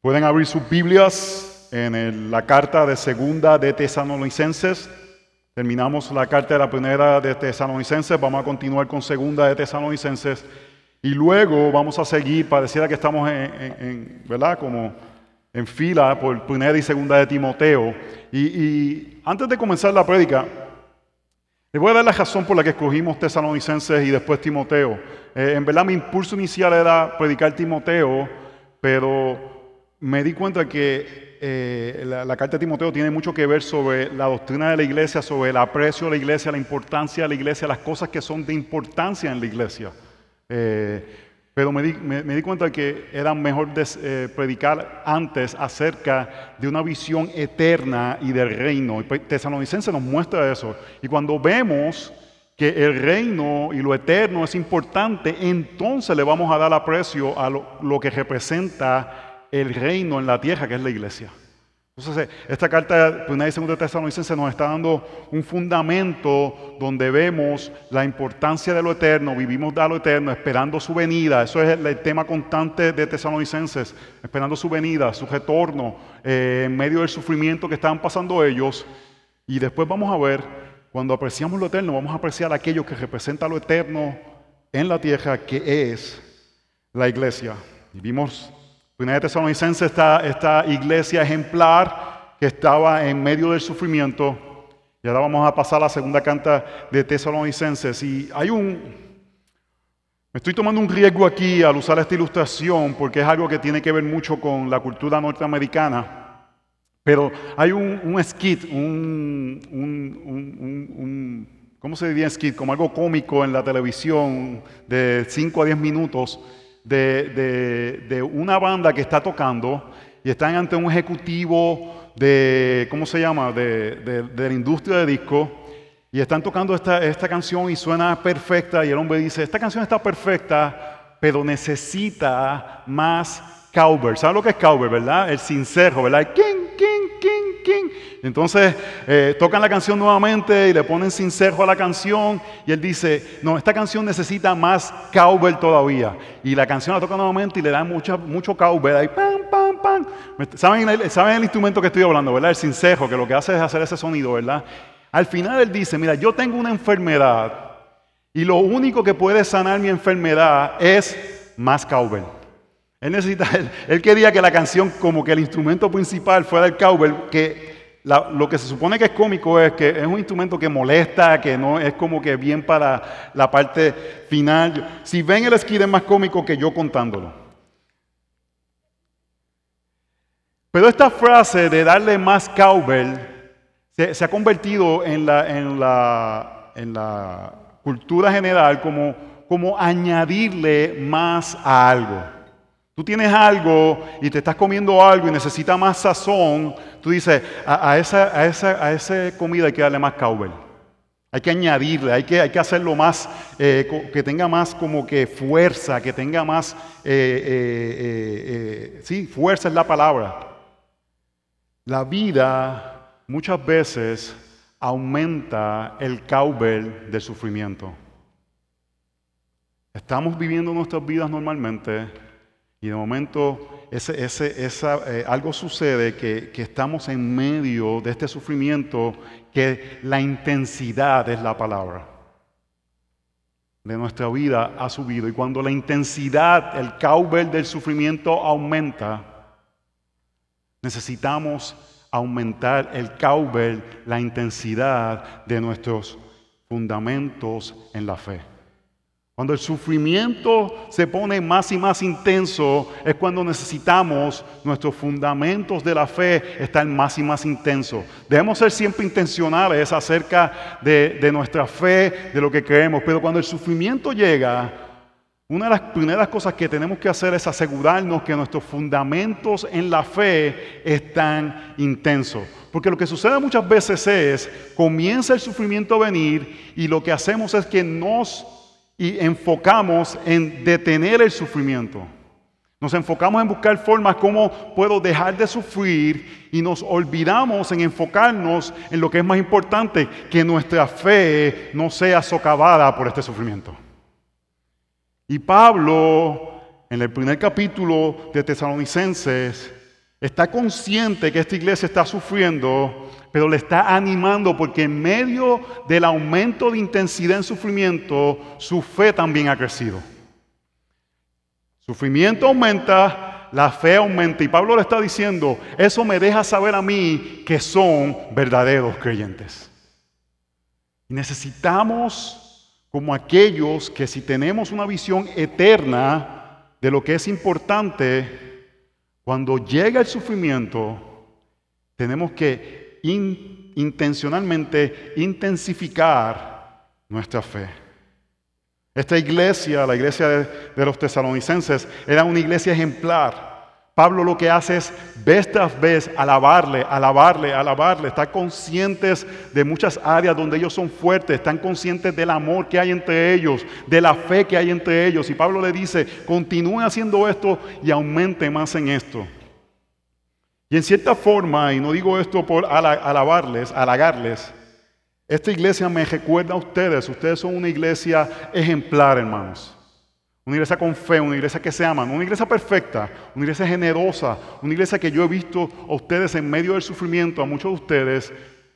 Pueden abrir sus Biblias en la carta de segunda de Tesalonicenses. Terminamos la carta de la primera de Tesalonicenses, vamos a continuar con segunda de Tesalonicenses y luego vamos a seguir, pareciera que estamos ¿verdad? Como en fila por primera y segunda de Timoteo. Y antes de comenzar la prédica, les voy a dar la razón por la que escogimos Tesalonicenses y después Timoteo. En verdad mi impulso inicial era predicar Timoteo, pero me di cuenta que la carta de Timoteo tiene mucho que ver sobre la doctrina de la iglesia, sobre el aprecio de la iglesia, la importancia de la iglesia, las cosas que son de importancia en la iglesia. Pero me di cuenta que era mejor predicar antes acerca de una visión eterna y del reino. Y Tesalonicenses nos muestra eso. Y cuando vemos que el reino y lo eterno es importante, entonces le vamos a dar aprecio a lo que representa el reino en la tierra, que es la iglesia. Entonces, esta carta, primera y segunda de Tesalonicenses, nos está dando un fundamento donde vemos la importancia de lo eterno, vivimos de lo eterno, esperando su venida. Eso es el tema constante de Tesalonicenses, esperando su venida, su retorno, en medio del sufrimiento que estaban pasando ellos. Y después vamos a ver, cuando apreciamos lo eterno, vamos a apreciar aquello que representa lo eterno en la tierra, que es la iglesia. Y vimos Primera de Tesalonicenses, esta iglesia ejemplar que estaba en medio del sufrimiento. Y ahora vamos a pasar a la segunda carta de Tesalonicenses. Y me estoy tomando un riesgo aquí al usar esta ilustración porque es algo que tiene que ver mucho con la cultura norteamericana. Pero hay un skit, ¿cómo se diría skit? Como algo cómico en la televisión de 5 a 10 minutos. De una banda que está tocando y están ante un ejecutivo de, ¿cómo se llama? De la industria de disco, y están tocando esta canción y suena perfecta, y el hombre dice, esta canción está perfecta, pero necesita más cowbell. ¿Saben lo que es cowbell, verdad? El sincero, ¿verdad? King, king, king, king. Entonces tocan la canción nuevamente y le ponen sincero a la canción y él dice, no, esta canción necesita más cowbell todavía. Y la canción la toca nuevamente y le dan mucho cowbell ahí, pam, pam, pam. ¿Saben el instrumento que estoy hablando, verdad? El sincero, que lo que hace es hacer ese sonido, ¿verdad? Al final él dice, mira, yo tengo una enfermedad y lo único que puede sanar mi enfermedad es más cowbell. Él quería que la canción, como que el instrumento principal fuera el cowbell, que lo que se supone que es cómico es que es un instrumento que molesta, que no es como que bien para la parte final. Si ven el skit es más cómico que yo contándolo. Pero esta frase de darle más cowbell se ha convertido en la cultura general como añadirle más a algo. Tú tienes algo y te estás comiendo algo y necesitas más sazón. Tú dices, a esa comida hay que darle más cowbell. Hay que añadirle, hay que hacerlo más, que tenga más como que fuerza, que tenga más, sí, fuerza es la palabra. La vida muchas veces aumenta el cowbell del sufrimiento. Estamos viviendo nuestras vidas normalmente. Y de momento algo sucede que estamos en medio de este sufrimiento, que la intensidad es la palabra de nuestra vida ha subido. Y cuando la intensidad, el cowbell del sufrimiento aumenta, necesitamos aumentar el cowbell, la intensidad de nuestros fundamentos en la fe. Cuando el sufrimiento se pone más y más intenso, es cuando necesitamos nuestros fundamentos de la fe estar más y más intensos. Debemos ser siempre intencionales acerca de nuestra fe, de lo que creemos. Pero cuando el sufrimiento llega, una de las primeras cosas que tenemos que hacer es asegurarnos que nuestros fundamentos en la fe están intensos. Porque lo que sucede muchas veces es, comienza el sufrimiento a venir y lo que hacemos es que y enfocamos en detener el sufrimiento. Nos enfocamos en buscar formas como puedo dejar de sufrir y nos olvidamos en enfocarnos en lo que es más importante, que nuestra fe no sea socavada por este sufrimiento. Y Pablo, en el primer capítulo de Tesalonicenses, Está consciente que esta iglesia está sufriendo, pero le está animando porque en medio del aumento de intensidad en sufrimiento, su fe también ha crecido. Sufrimiento aumenta, la fe aumenta. Y Pablo le está diciendo, eso me deja saber a mí que son verdaderos creyentes. Y necesitamos, como aquellos que si tenemos una visión eterna de lo que es importante, cuando llega el sufrimiento, tenemos que intencionalmente intensificar nuestra fe. Esta iglesia, la iglesia de los tesalonicenses, era una iglesia ejemplar. Pablo lo que hace es, vez tras vez, alabarle. Están conscientes de muchas áreas donde ellos son fuertes. Están conscientes del amor que hay entre ellos, de la fe que hay entre ellos. Y Pablo le dice, continúen haciendo esto y aumenten más en esto. Y en cierta forma, y no digo esto por halagarles, esta iglesia me recuerda a ustedes. Ustedes son una iglesia ejemplar, hermanos. Una iglesia con fe, una iglesia que se ama, una iglesia perfecta, una iglesia generosa, una iglesia que yo he visto a ustedes en medio del sufrimiento, a muchos de ustedes,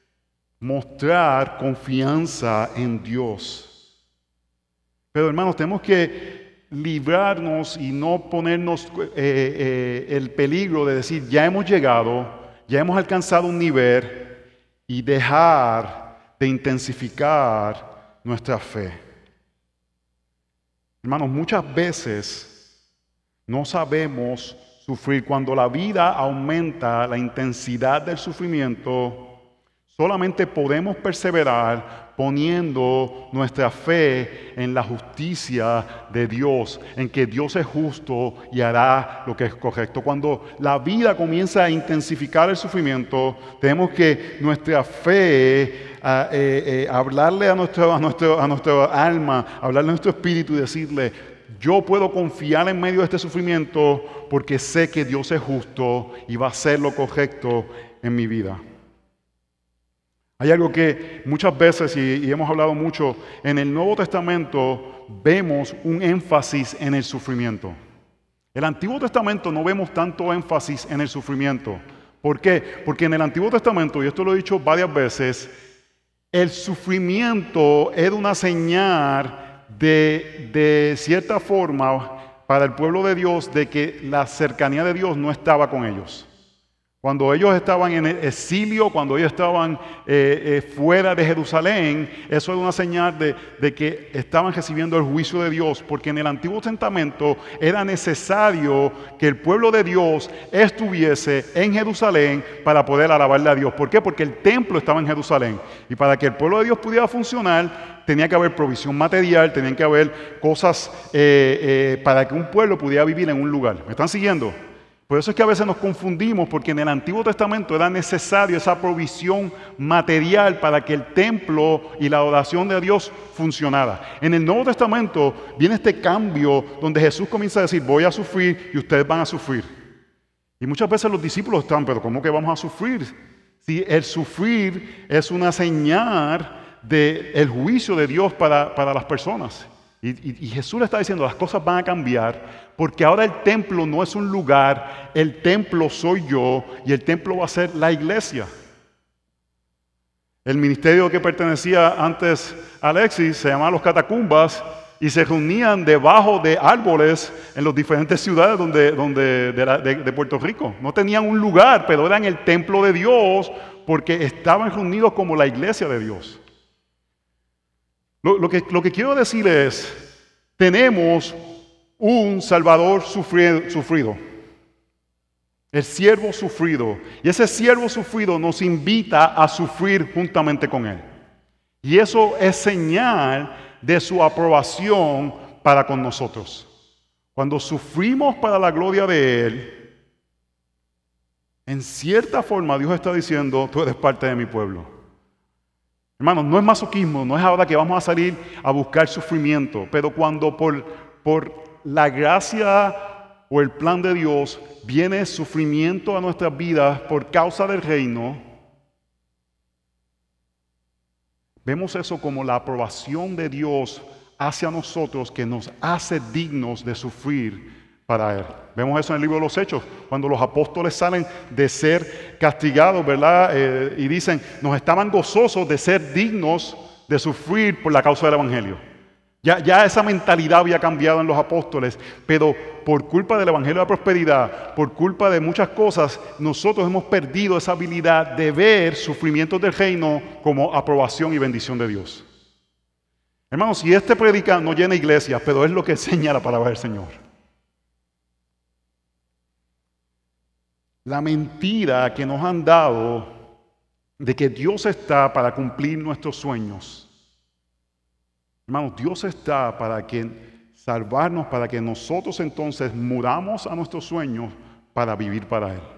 mostrar confianza en Dios. Pero hermanos, tenemos que librarnos y no ponernos el peligro de decir, ya hemos llegado, ya hemos alcanzado un nivel y dejar de intensificar nuestra fe. Hermanos, muchas veces no sabemos sufrir. Cuando la vida aumenta la intensidad del sufrimiento, solamente podemos perseverar poniendo nuestra fe en la justicia de Dios, en que Dios es justo y hará lo que es correcto. Cuando la vida comienza a intensificar el sufrimiento, tenemos que nuestra fe hablarle a nuestra alma, hablarle a nuestro espíritu y decirle, yo puedo confiar en medio de este sufrimiento porque sé que Dios es justo y va a hacer lo correcto en mi vida. Hay algo que muchas veces, y hemos hablado mucho, en el Nuevo Testamento vemos un énfasis en el sufrimiento. En el Antiguo Testamento no vemos tanto énfasis en el sufrimiento. ¿Por qué? Porque en el Antiguo Testamento, y esto lo he dicho varias veces, el sufrimiento era una señal de cierta forma para el pueblo de Dios de que la cercanía de Dios no estaba con ellos. Cuando ellos estaban en el exilio, cuando ellos estaban fuera de Jerusalén, eso era una señal de que estaban recibiendo el juicio de Dios, porque en el Antiguo Testamento era necesario que el pueblo de Dios estuviese en Jerusalén para poder alabarle a Dios. ¿Por qué? Porque el templo estaba en Jerusalén. Y para que el pueblo de Dios pudiera funcionar, tenía que haber provisión material, tenían que haber cosas para que un pueblo pudiera vivir en un lugar. ¿Me están siguiendo? Por eso es que a veces nos confundimos, porque en el Antiguo Testamento era necesario esa provisión material para que el templo y la adoración de Dios funcionara. En el Nuevo Testamento viene este cambio donde Jesús comienza a decir, voy a sufrir y ustedes van a sufrir. Y muchas veces los discípulos están, pero ¿cómo que vamos a sufrir? Si el sufrir es una señal del juicio de Dios para las personas. Y Jesús le está diciendo, las cosas van a cambiar, porque ahora el templo no es un lugar, el templo soy yo, y el templo va a ser la iglesia. El ministerio que pertenecía antes a Alexis se llamaba los catacumbas, y se reunían debajo de árboles en las diferentes ciudades de Puerto Rico. No tenían un lugar, pero eran el templo de Dios, porque estaban reunidos como la iglesia de Dios. Lo que quiero decir es, tenemos un Salvador sufrido, el siervo sufrido, y ese siervo sufrido nos invita a sufrir juntamente con él. Y eso es señal de su aprobación para con nosotros. Cuando sufrimos para la gloria de él, en cierta forma Dios está diciendo, tú eres parte de mi pueblo. Hermanos, no es masoquismo, no es ahora que vamos a salir a buscar sufrimiento, pero cuando por la gracia o el plan de Dios viene sufrimiento a nuestras vidas por causa del reino, vemos eso como la aprobación de Dios hacia nosotros que nos hace dignos de sufrir para Él. Vemos eso en el libro de los Hechos, cuando los apóstoles salen de ser castigados, ¿verdad? Y dicen, nos estaban gozosos de ser dignos de sufrir por la causa del Evangelio. Ya esa mentalidad había cambiado en los apóstoles, pero por culpa del Evangelio de la prosperidad, por culpa de muchas cosas, nosotros hemos perdido esa habilidad de ver sufrimientos del reino como aprobación y bendición de Dios. Hermanos, si este predica no llena iglesias, pero es lo que enseña la palabra del Señor. La mentira que nos han dado de que Dios está para cumplir nuestros sueños. Hermanos, Dios está para salvarnos, para que nosotros entonces muramos a nuestros sueños para vivir para Él.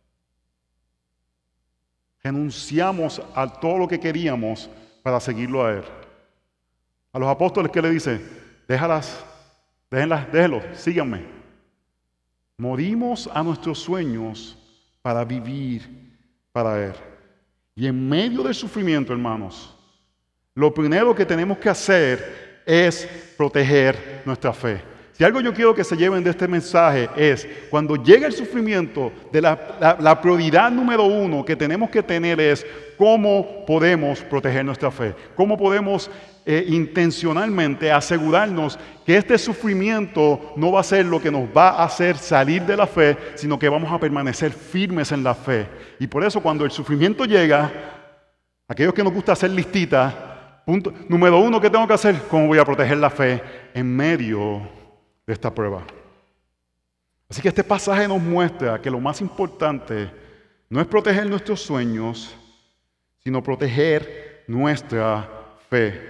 Renunciamos a todo lo que queríamos para seguirlo a Él. A los apóstoles, ¿qué le dice? Déjenlos, síganme. Morimos a nuestros sueños para vivir para Él. Y en medio del sufrimiento, hermanos, lo primero que tenemos que hacer es proteger nuestra fe. Si algo yo quiero que se lleven de este mensaje es, cuando llega el sufrimiento, la prioridad número uno que tenemos que tener es cómo podemos proteger nuestra fe. Cómo podemos intencionalmente asegurarnos que este sufrimiento no va a ser lo que nos va a hacer salir de la fe, sino que vamos a permanecer firmes en la fe. Y por eso cuando el sufrimiento llega, aquellos que nos gusta hacer listitas, punto número uno, ¿qué tengo que hacer? ¿Cómo voy a proteger la fe en medio de esta prueba? Así que este pasaje nos muestra que lo más importante no es proteger nuestros sueños, sino proteger nuestra fe.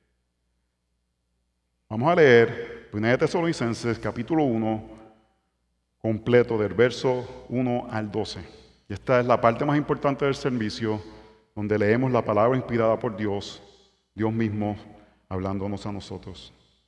Vamos a leer 1 Tesalonicenses capítulo 1, completo del verso 1 al 12. Y esta es la parte más importante del servicio, donde leemos la palabra inspirada por Dios, Dios mismo hablándonos a nosotros.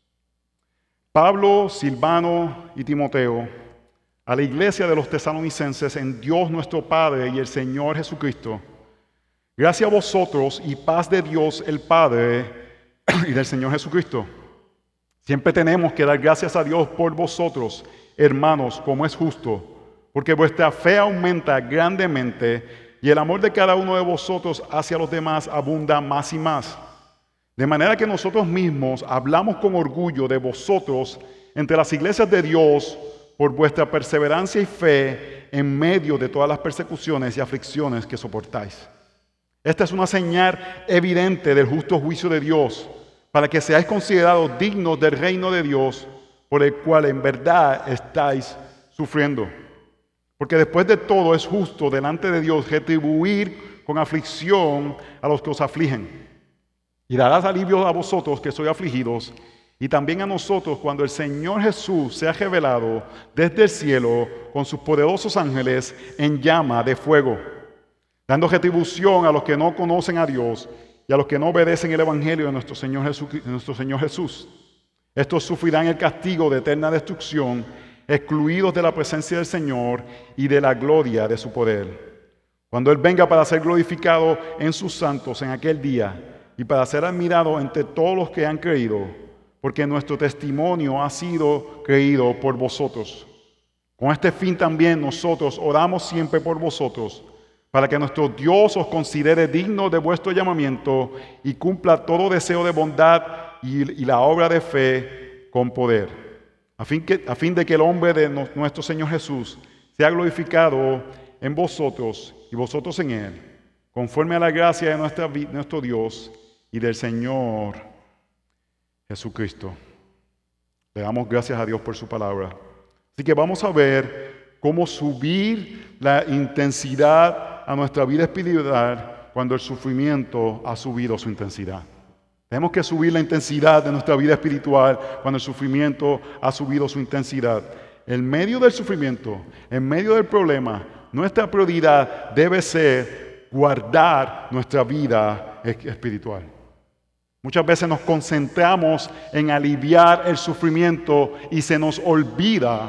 Pablo, Silvano y Timoteo, a la iglesia de los tesalonicenses en Dios nuestro Padre y el Señor Jesucristo, gracias a vosotros y paz de Dios el Padre y del Señor Jesucristo. Siempre tenemos que dar gracias a Dios por vosotros, hermanos, como es justo, porque vuestra fe aumenta grandemente y el amor de cada uno de vosotros hacia los demás abunda más y más. De manera que nosotros mismos hablamos con orgullo de vosotros entre las iglesias de Dios por vuestra perseverancia y fe en medio de todas las persecuciones y aflicciones que soportáis. Esta es una señal evidente del justo juicio de Dios, para que seáis considerados dignos del reino de Dios, por el cual en verdad estáis sufriendo. Porque después de todo es justo delante de Dios retribuir con aflicción a los que os afligen. Y darás alivio a vosotros que sois afligidos, y también a nosotros cuando el Señor Jesús sea revelado desde el cielo con sus poderosos ángeles en llama de fuego, dando retribución a los que no conocen a Dios y a los que no obedecen el Evangelio de nuestro Señor Jesús. Estos sufrirán el castigo de eterna destrucción, excluidos de la presencia del Señor y de la gloria de su poder. Cuando Él venga para ser glorificado en sus santos en aquel día y para ser admirado entre todos los que han creído, porque nuestro testimonio ha sido creído por vosotros. Con este fin también nosotros oramos siempre por vosotros, para que nuestro Dios os considere digno de vuestro llamamiento y cumpla todo deseo de bondad y la obra de fe con poder, a fin de que el hombre de nuestro Señor Jesús sea glorificado en vosotros y vosotros en Él, conforme a la gracia de nuestro Dios y del Señor Jesucristo. Le damos gracias a Dios por su palabra. Así que vamos a ver cómo subir la intensidad a nuestra vida espiritual cuando el sufrimiento ha subido su intensidad. Tenemos que subir la intensidad de nuestra vida espiritual cuando el sufrimiento ha subido su intensidad. En medio del sufrimiento, en medio del problema, nuestra prioridad debe ser guardar nuestra vida espiritual. Muchas veces nos concentramos en aliviar el sufrimiento y se nos olvida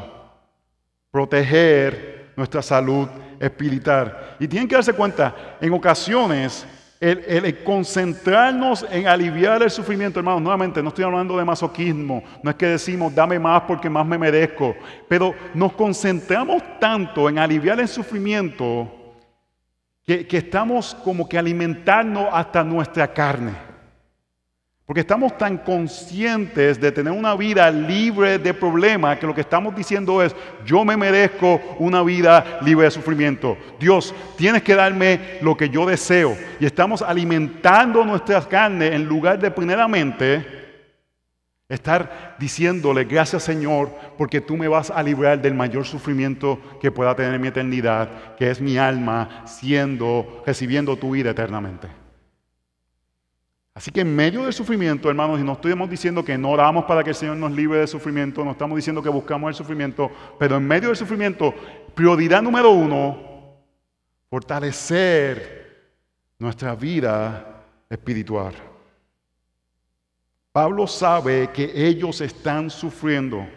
proteger nuestra salud espiritual. Y tienen que darse cuenta, en ocasiones El concentrarnos en aliviar el sufrimiento, hermanos, nuevamente no estoy hablando de masoquismo, no es que decimos dame más porque más me merezco, pero nos concentramos tanto en aliviar el sufrimiento que estamos como que alimentarnos hasta nuestra carne. Porque estamos tan conscientes de tener una vida libre de problemas que lo que estamos diciendo es, yo me merezco una vida libre de sufrimiento. Dios, tienes que darme lo que yo deseo. Y estamos alimentando nuestras carnes en lugar de primeramente estar diciéndole, gracias Señor, porque tú me vas a librar del mayor sufrimiento que pueda tener en mi eternidad, que es mi alma recibiendo tu vida eternamente. Así que en medio del sufrimiento, hermanos, y no estamos diciendo que no oramos para que el Señor nos libre del sufrimiento, no estamos diciendo que buscamos el sufrimiento, pero en medio del sufrimiento, prioridad número 1, fortalecer nuestra vida espiritual. Pablo sabe que ellos están sufriendo.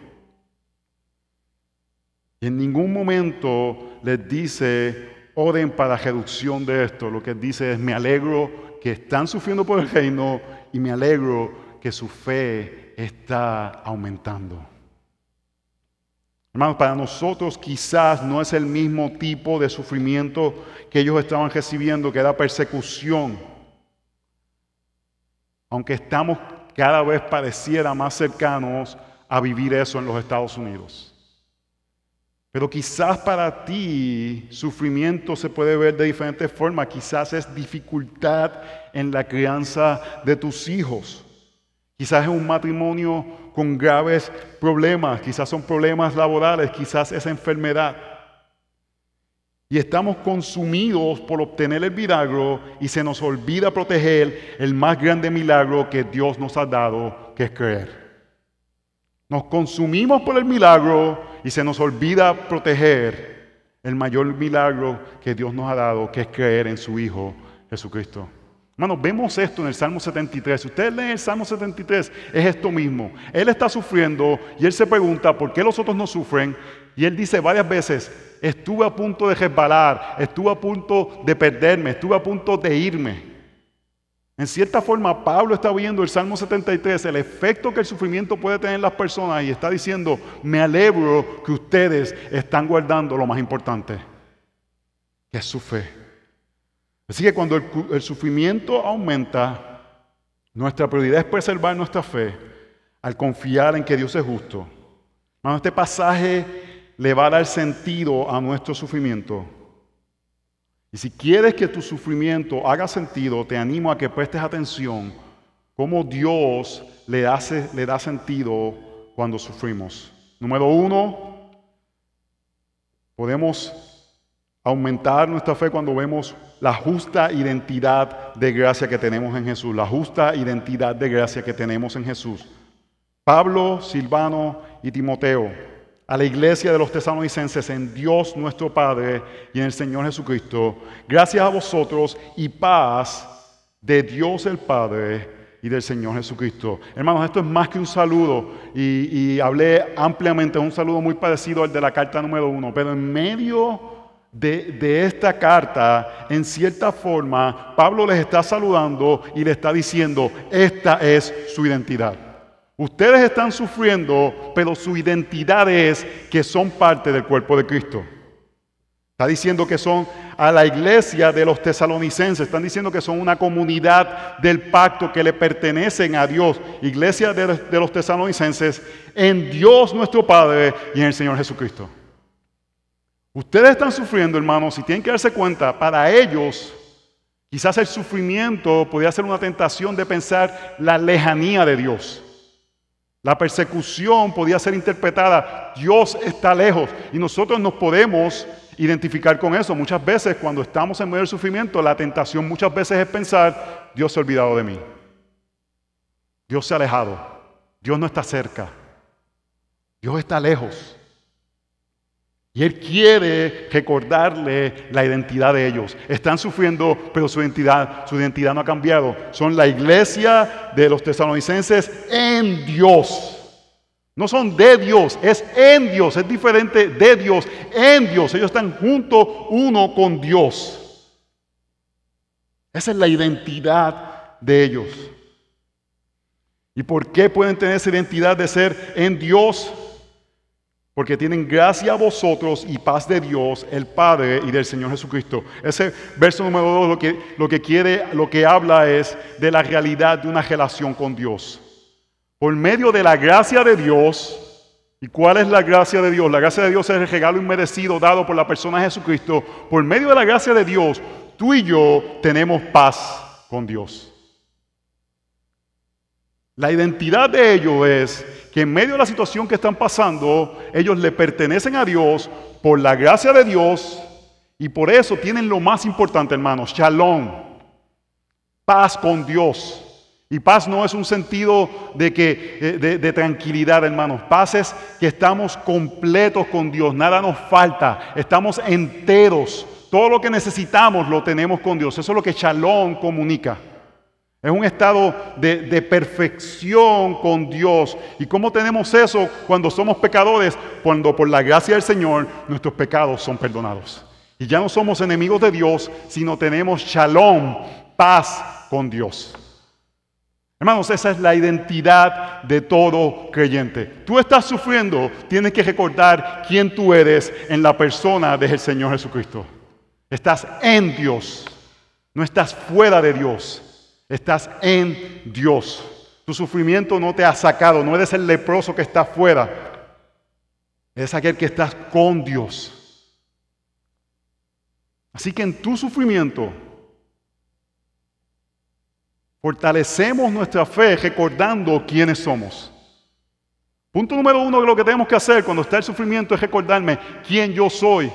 Y en ningún momento les dice, oren para reducción de esto. Lo que dice es, me alegro que están sufriendo por el reino y me alegro que su fe está aumentando. Hermanos, para nosotros quizás no es el mismo tipo de sufrimiento que ellos estaban recibiendo, que era persecución. Aunque estamos cada vez pareciera más cercanos a vivir eso en los Estados Unidos. Pero quizás para ti sufrimiento se puede ver de diferentes formas. Quizás es dificultad en la crianza de tus hijos. Quizás es un matrimonio con graves problemas. Quizás son problemas laborales. Quizás es enfermedad. Y estamos consumidos por obtener el milagro y se nos olvida proteger el más grande milagro que Dios nos ha dado, que es creer. Nos consumimos por el milagro y se nos olvida proteger el mayor milagro que Dios nos ha dado, que es creer en su Hijo Jesucristo. Hermanos, vemos esto en el Salmo 73. Si ustedes leen el Salmo 73, es esto mismo. Él está sufriendo y él se pregunta por qué los otros no sufren. Y él dice varias veces, estuve a punto de resbalar, estuve a punto de perderme, estuve a punto de irme. En cierta forma, Pablo está viendo el Salmo 73, el efecto que el sufrimiento puede tener en las personas y está diciendo, me alegro que ustedes están guardando lo más importante, que es su fe. Así que cuando el sufrimiento aumenta, nuestra prioridad es preservar nuestra fe al confiar en que Dios es justo. Hermano, este pasaje le va a dar sentido a nuestro sufrimiento. Y si quieres que tu sufrimiento haga sentido, te animo a que prestes atención cómo Dios le da sentido cuando sufrimos. Número 1, podemos aumentar nuestra fe cuando vemos la justa identidad de gracia que tenemos en Jesús. La justa identidad de gracia que tenemos en Jesús. Pablo, Silvano y Timoteo, a la iglesia de los tesalonicenses en Dios nuestro Padre y en el Señor Jesucristo, gracias a vosotros y paz de Dios el Padre y del Señor Jesucristo. Hermanos, esto es más que un saludo y hablé ampliamente, es un saludo muy parecido al de la carta número 1, pero en medio de esta carta, en cierta forma, Pablo les está saludando y les está diciendo, esta es su identidad. Ustedes están sufriendo, pero su identidad es que son parte del cuerpo de Cristo. Está diciendo que son a la iglesia de los tesalonicenses. Están diciendo que son una comunidad del pacto que le pertenecen a Dios. Iglesia de los tesalonicenses en Dios nuestro Padre y en el Señor Jesucristo. Ustedes están sufriendo, hermanos, y tienen que darse cuenta, para ellos, quizás el sufrimiento podría ser una tentación de pensar la lejanía de Dios. La persecución podía ser interpretada, Dios está lejos, y nosotros nos podemos identificar con eso. Muchas veces cuando estamos en medio del sufrimiento, la tentación muchas veces es pensar, Dios se ha olvidado de mí. Dios se ha alejado. Dios no está cerca. Dios está lejos. Y Él quiere recordarle la identidad de ellos. Están sufriendo, pero su identidad no ha cambiado. Son la iglesia de los tesalonicenses en Dios. No son de Dios, es en Dios. Es diferente de Dios, en Dios. Ellos están juntos uno con Dios. Esa es la identidad de ellos. ¿Y por qué pueden tener esa identidad de ser en Dios? Porque tienen gracia a vosotros y paz de Dios, el Padre y del Señor Jesucristo. Ese verso número 2 lo que habla es de la realidad de una relación con Dios. Por medio de la gracia de Dios. ¿Y cuál es la gracia de Dios? La gracia de Dios es el regalo inmerecido dado por la persona de Jesucristo. Por medio de la gracia de Dios, tú y yo tenemos paz con Dios. La identidad de ellos es que en medio de la situación que están pasando, ellos le pertenecen a Dios por la gracia de Dios y por eso tienen lo más importante, hermanos, shalom, paz con Dios. Y paz no es un sentido de tranquilidad, hermanos. Paz es que estamos completos con Dios, nada nos falta, estamos enteros. Todo lo que necesitamos lo tenemos con Dios. Eso es lo que shalom comunica. Es un estado de perfección con Dios. ¿Y cómo tenemos eso cuando somos pecadores? Cuando por la gracia del Señor nuestros pecados son perdonados. Y ya no somos enemigos de Dios, sino tenemos shalom, paz con Dios. Hermanos, esa es la identidad de todo creyente. Tú estás sufriendo, tienes que recordar quién tú eres en la persona del Señor Jesucristo. Estás en Dios, no estás fuera de Dios. Estás en Dios. Tu sufrimiento no te ha sacado. No eres el leproso que está afuera. Eres aquel que estás con Dios. Así que en tu sufrimiento fortalecemos nuestra fe recordando quiénes somos. Punto número 1 de lo que tenemos que hacer cuando está el sufrimiento es recordarme quién yo soy.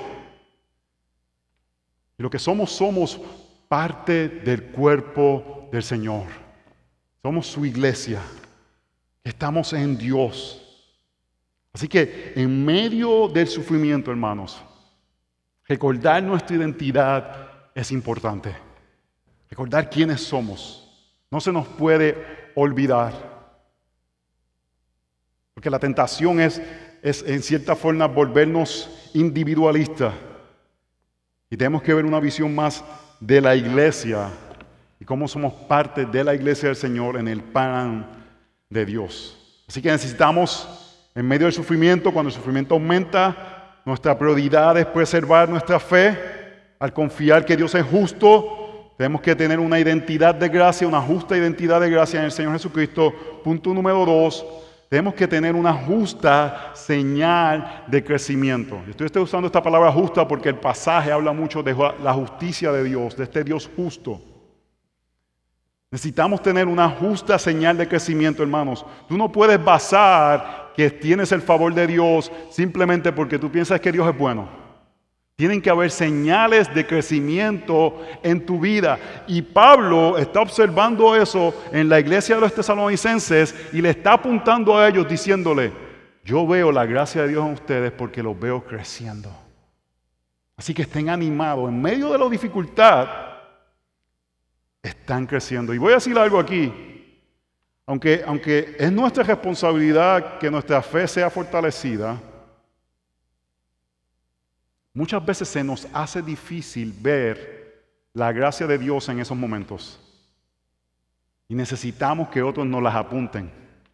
Y lo que somos parte del cuerpo del Señor. Somos su iglesia. Estamos en Dios. Así que en medio del sufrimiento, hermanos, recordar nuestra identidad es importante. Recordar quiénes somos. No se nos puede olvidar. Porque la tentación es en cierta forma volvernos individualistas. Y tenemos que ver una visión más de la iglesia y cómo somos parte de la iglesia del Señor en el plan de Dios. Así que necesitamos, en medio del sufrimiento, cuando el sufrimiento aumenta, nuestra prioridad es preservar nuestra fe. Al confiar que Dios es justo, tenemos que tener una identidad de gracia, una justa identidad de gracia en el Señor Jesucristo. Punto número 2, tenemos que tener una justa señal de crecimiento. Estoy usando esta palabra justa porque el pasaje habla mucho de la justicia de Dios, de este Dios justo. Necesitamos tener una justa señal de crecimiento, hermanos. Tú no puedes basar que tienes el favor de Dios simplemente porque tú piensas que Dios es bueno. Tienen que haber señales de crecimiento en tu vida. Y Pablo está observando eso en la iglesia de los tesalonicenses y le está apuntando a ellos diciéndole, yo veo la gracia de Dios en ustedes porque los veo creciendo. Así que estén animados. En medio de la dificultad, están creciendo. Y voy a decir algo aquí. Aunque es nuestra responsabilidad que nuestra fe sea fortalecida, muchas veces se nos hace difícil ver la gracia de Dios en esos momentos. Y necesitamos que otros nos las apunten.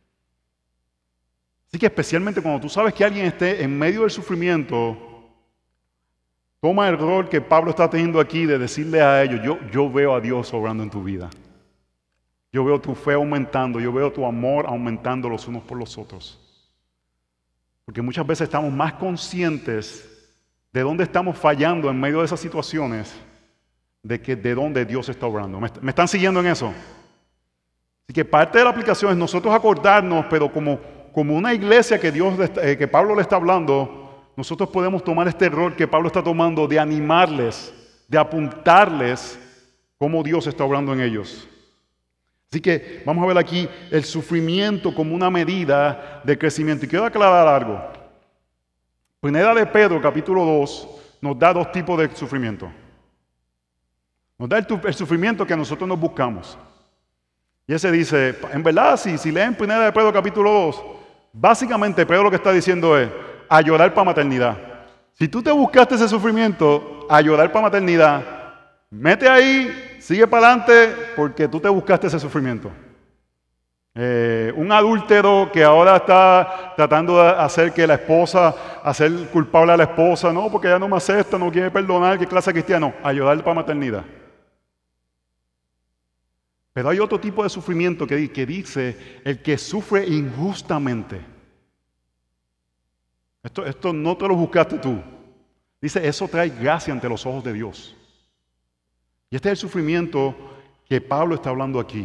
Así que especialmente cuando tú sabes que alguien esté en medio del sufrimiento, toma el rol que Pablo está teniendo aquí de decirle a ellos, yo veo a Dios obrando en tu vida. Yo veo tu fe aumentando, yo veo tu amor aumentando los unos por los otros. Porque muchas veces estamos más conscientes de dónde estamos fallando en medio de esas situaciones, de dónde Dios está obrando. ¿Me están siguiendo en eso? Así que parte de la aplicación es nosotros acordarnos, pero como una iglesia que Pablo le está hablando, nosotros podemos tomar este rol que Pablo está tomando de animarles, de apuntarles cómo Dios está obrando en ellos. Así que vamos a ver aquí el sufrimiento como una medida de crecimiento. Y quiero aclarar algo. Primera de Pedro, capítulo 2, nos da dos tipos de sufrimiento. Nos da el sufrimiento que nosotros nos buscamos. Y ese dice, en verdad, si leen Primera de Pedro, capítulo 2, básicamente Pedro lo que está diciendo es, a llorar para maternidad. Si tú te buscaste ese sufrimiento, a llorar para maternidad, mete ahí sigue para adelante porque tú te buscaste ese sufrimiento. Un adúltero que ahora está tratando de hacer que la esposa, hacer culpable a la esposa, no, porque ella no me acepta, no quiere perdonar, ¿qué clase de cristiano? Ayudarle para maternidad. Pero hay otro tipo de sufrimiento que dice el que sufre injustamente. Esto no te lo buscaste tú. Dice, eso trae gracia ante los ojos de Dios. Y este es el sufrimiento que Pablo está hablando aquí.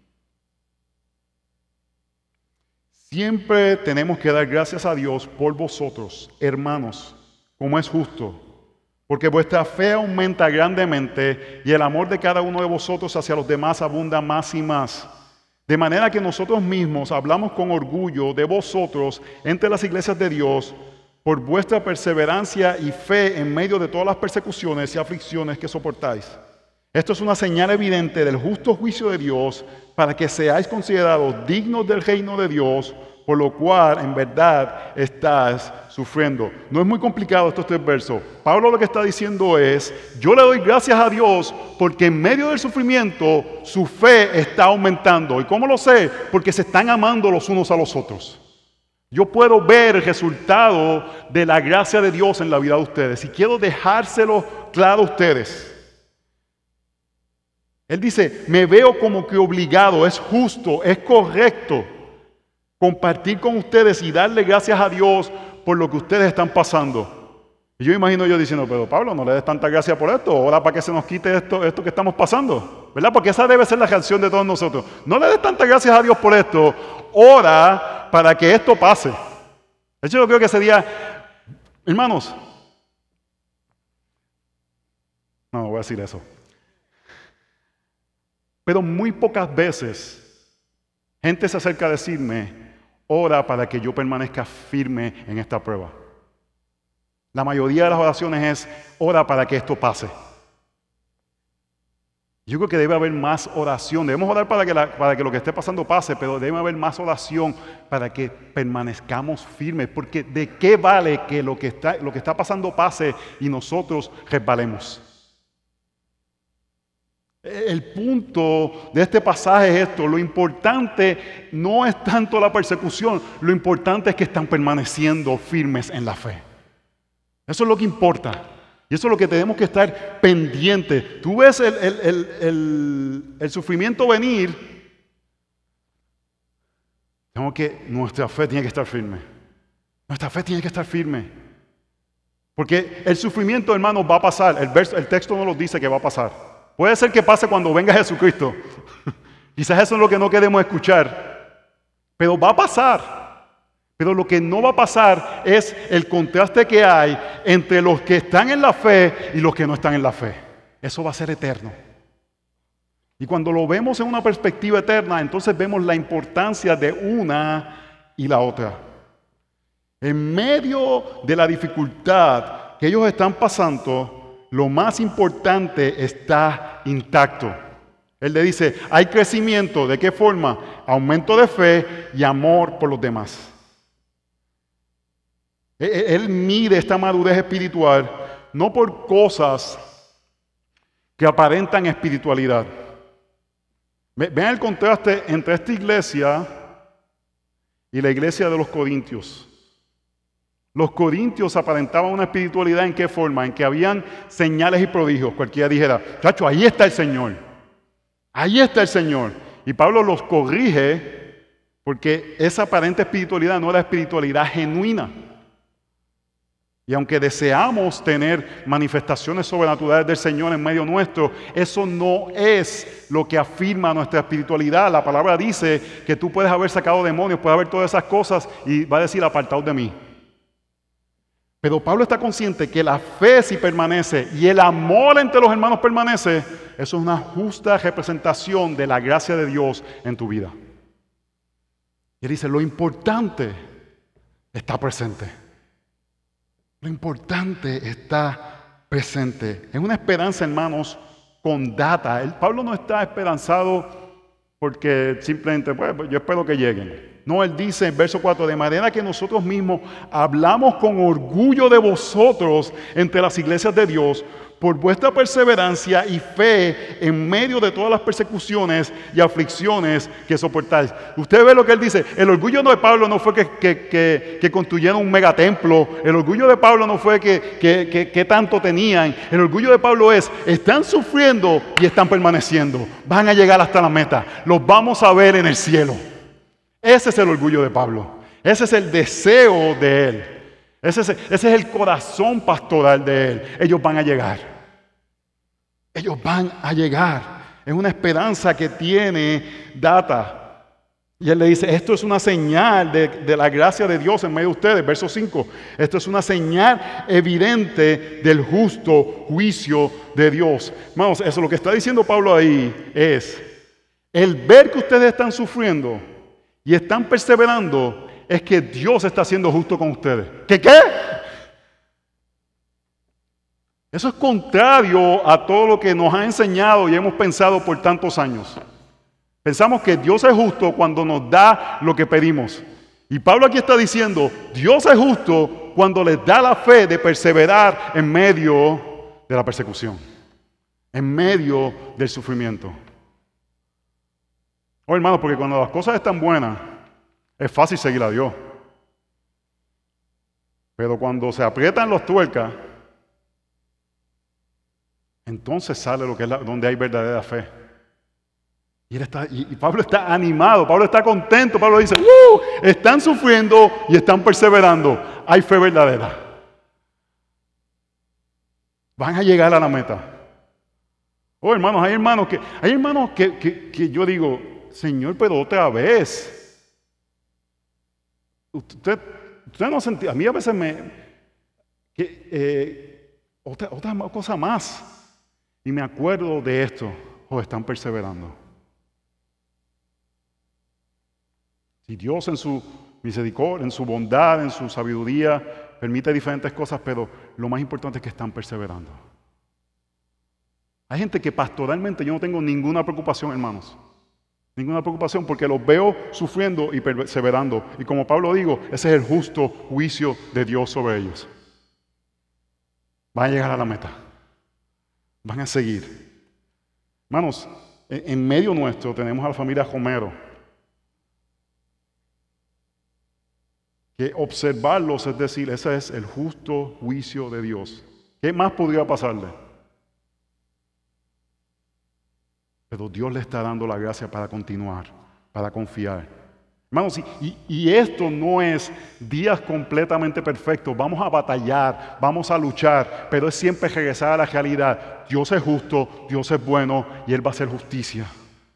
Siempre tenemos que dar gracias a Dios por vosotros, hermanos, como es justo. Porque vuestra fe aumenta grandemente y el amor de cada uno de vosotros hacia los demás abunda más y más. De manera que nosotros mismos hablamos con orgullo de vosotros entre las iglesias de Dios por vuestra perseverancia y fe en medio de todas las persecuciones y aflicciones que soportáis. Esto es una señal evidente del justo juicio de Dios para que seáis considerados dignos del reino de Dios, por lo cual en verdad estás sufriendo. No es muy complicado estos 3 versos. Pablo lo que está diciendo es, yo le doy gracias a Dios porque en medio del sufrimiento su fe está aumentando. ¿Y cómo lo sé? Porque se están amando los unos a los otros. Yo puedo ver el resultado de la gracia de Dios en la vida de ustedes y quiero dejárselo claro a ustedes. Él dice, me veo como que obligado, es justo, es correcto compartir con ustedes y darle gracias a Dios por lo que ustedes están pasando. Y yo imagino yo diciendo, pero Pablo, no le des tanta gracia por esto, ora para que se nos quite esto que estamos pasando, ¿verdad? Porque esa debe ser la reacción de todos nosotros. No le des tantas gracias a Dios por esto, ora para que esto pase. De hecho, yo creo que sería, hermanos, no voy a decir eso. Pero muy pocas veces gente se acerca a decirme, ora para que yo permanezca firme en esta prueba. La mayoría de las oraciones es, ora para que esto pase. Yo creo que debe haber más oración. Debemos orar para que lo que esté pasando pase, pero debe haber más oración para que permanezcamos firmes. Porque ¿de qué vale que lo que está pasando pase y nosotros resbalemos? El punto de este pasaje es esto, lo importante no es tanto la persecución, lo importante es que están permaneciendo firmes en la fe. Eso es lo que importa y eso es lo que tenemos que estar pendientes. Tú ves el sufrimiento venir, nuestra fe tiene que estar firme. Nuestra fe tiene que estar firme. Porque el sufrimiento, hermanos, va a pasar. El texto no nos dice que va a pasar. Puede ser que pase cuando venga Jesucristo. Quizás eso es lo que no queremos escuchar. Pero va a pasar. Pero lo que no va a pasar es el contraste que hay entre los que están en la fe y los que no están en la fe. Eso va a ser eterno. Y cuando lo vemos en una perspectiva eterna, entonces vemos la importancia de una y la otra. En medio de la dificultad que ellos están pasando, lo más importante está intacto. Él le dice, hay crecimiento. ¿De qué forma? Aumento de fe y amor por los demás. Él mide esta madurez espiritual no por cosas que aparentan espiritualidad. Vean el contraste entre esta iglesia y la iglesia de los Corintios. Los corintios aparentaban una espiritualidad ¿en qué forma? En que habían señales y prodigios. Cualquiera dijera, chacho, ahí está el Señor. Ahí está el Señor. Y Pablo los corrige porque esa aparente espiritualidad no era espiritualidad genuina. Y aunque deseamos tener manifestaciones sobrenaturales del Señor en medio nuestro, eso no es lo que afirma nuestra espiritualidad. La palabra dice que tú puedes haber sacado demonios, puedes haber todas esas cosas y va a decir apartaos de mí. Pero Pablo está consciente que la fe sí permanece y el amor entre los hermanos permanece. Eso es una justa representación de la gracia de Dios en tu vida. Y él dice, lo importante está presente. Lo importante está presente. Es una esperanza, hermanos, con data. Pablo no está esperanzado porque simplemente, pues yo espero que lleguen. No, él dice en verso 4, de manera que nosotros mismos hablamos con orgullo de vosotros entre las iglesias de Dios, por vuestra perseverancia y fe en medio de todas las persecuciones y aflicciones que soportáis. Usted ve lo que él dice. El orgullo de Pablo no fue que construyeron un megatemplo. El orgullo de Pablo no fue que tanto tenían. El orgullo de Pablo es, están sufriendo y están permaneciendo. Van a llegar hasta la meta. Los vamos a ver en el cielo. Ese es el orgullo de Pablo. Ese es el deseo de él. Ese es el corazón pastoral de él. Ellos van a llegar. Ellos van a llegar. Es una esperanza que tiene data. Y él le dice, esto es una señal de la gracia de Dios en medio de ustedes. Verso 5. Esto es una señal evidente del justo juicio de Dios. Hermanos, eso lo que está diciendo Pablo ahí es, el ver que ustedes están sufriendo y están perseverando, es que Dios está siendo justo con ustedes. ¿Qué? Eso es contrario a todo lo que nos ha enseñado y hemos pensado por tantos años. Pensamos que Dios es justo cuando nos da lo que pedimos. Y Pablo aquí está diciendo, Dios es justo cuando les da la fe de perseverar en medio de la persecución, en medio del sufrimiento. Oh, hermanos, porque cuando las cosas están buenas, es fácil seguir a Dios. Pero cuando se aprietan los tuercas, entonces sale lo que es donde hay verdadera fe. Y Pablo está animado, Pablo está contento. Pablo dice, están sufriendo y están perseverando. Hay fe verdadera. Van a llegar a la meta. Oh, hermanos, hay hermanos que yo digo, Señor, pero otra vez. Usted no sentía, a mí a veces otra cosa más, y me acuerdo de esto, están perseverando. Si Dios en su misericordia, en su bondad, en su sabiduría, permite diferentes cosas, pero lo más importante es que están perseverando. Hay gente que pastoralmente yo no tengo ninguna preocupación, hermanos. Ninguna preocupación porque los veo sufriendo y perseverando. Y como Pablo digo, ese es el justo juicio de Dios sobre ellos. Van a llegar a la meta. Van a seguir. Hermanos, en medio nuestro tenemos a la familia Romero. Que observarlos, es decir, ese es el justo juicio de Dios. ¿Qué más podría pasarle? Pero Dios le está dando la gracia para continuar, para confiar. Hermanos, y esto no es días completamente perfectos. Vamos a batallar, vamos a luchar, pero es siempre regresar a la realidad. Dios es justo, Dios es bueno y Él va a hacer justicia.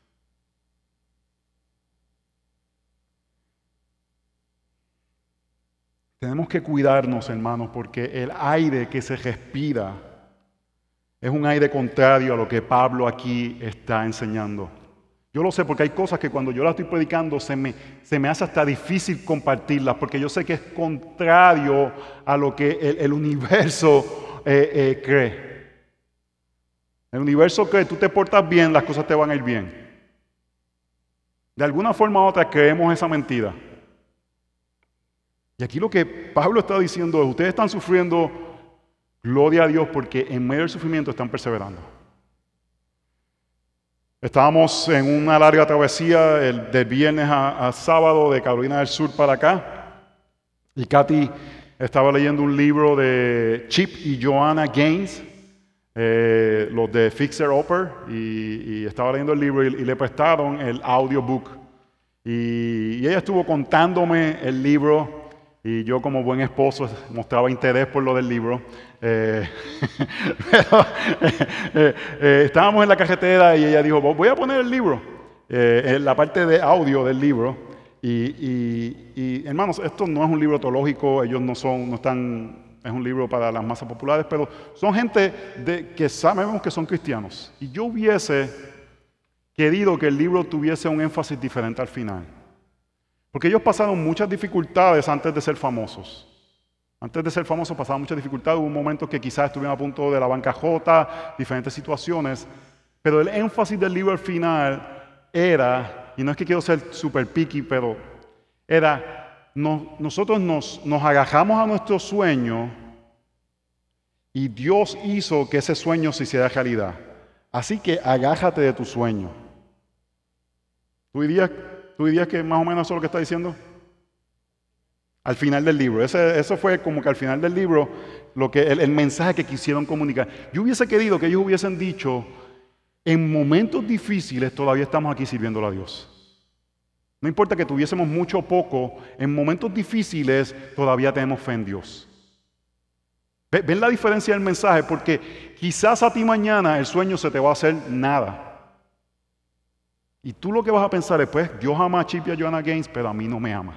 Tenemos que cuidarnos, hermanos, porque el aire que se respira es un aire contrario a lo que Pablo aquí está enseñando. Yo lo sé porque hay cosas que cuando yo las estoy predicando se me hace hasta difícil compartirlas porque yo sé que es contrario a lo que el universo cree. El universo cree, tú te portas bien, las cosas te van a ir bien. De alguna forma u otra creemos esa mentira. Y aquí lo que Pablo está diciendo es, ustedes están sufriendo, gloria a Dios, porque en medio del sufrimiento están perseverando. Estábamos en una larga travesía del viernes a sábado de Carolina del Sur para acá. Y Katy estaba leyendo un libro de Chip y Joanna Gaines, los de Fixer Upper, y estaba leyendo el libro y le prestaron el audiobook. Y ella estuvo contándome el libro. Y yo como buen esposo mostraba interés por lo del libro. Estábamos en la carretera y ella dijo, voy a poner el libro, en la parte de audio del libro. Y hermanos, esto no es un libro teológico, ellos no están, es un libro para las masas populares, pero son gente que sabemos que son cristianos. Y yo hubiese querido que el libro tuviese un énfasis diferente al final. Porque ellos pasaron muchas dificultades antes de ser famosos. Antes de ser famosos pasaban muchas dificultades. Hubo un momento que quizás estuvieron a punto de la bancarrota, diferentes situaciones. Pero el énfasis del libro al final era, y no es que quiero ser super picky, pero era, nosotros nos agajamos a nuestro sueño y Dios hizo que ese sueño se hiciera realidad. Así que agájate de tu sueño. ¿Tú dirías que más o menos eso es lo que está diciendo? Al final del libro. Eso fue como que al final del libro el mensaje que quisieron comunicar. Yo hubiese querido que ellos hubiesen dicho, en momentos difíciles todavía estamos aquí sirviéndole a Dios. No importa que tuviésemos mucho o poco, en momentos difíciles todavía tenemos fe en Dios. ¿Ven la diferencia del mensaje? Porque quizás a ti mañana el sueño se te va a hacer nada. Y tú lo que vas a pensar es, pues, Dios ama a Chip y a Joanna Gaines, pero a mí no me ama.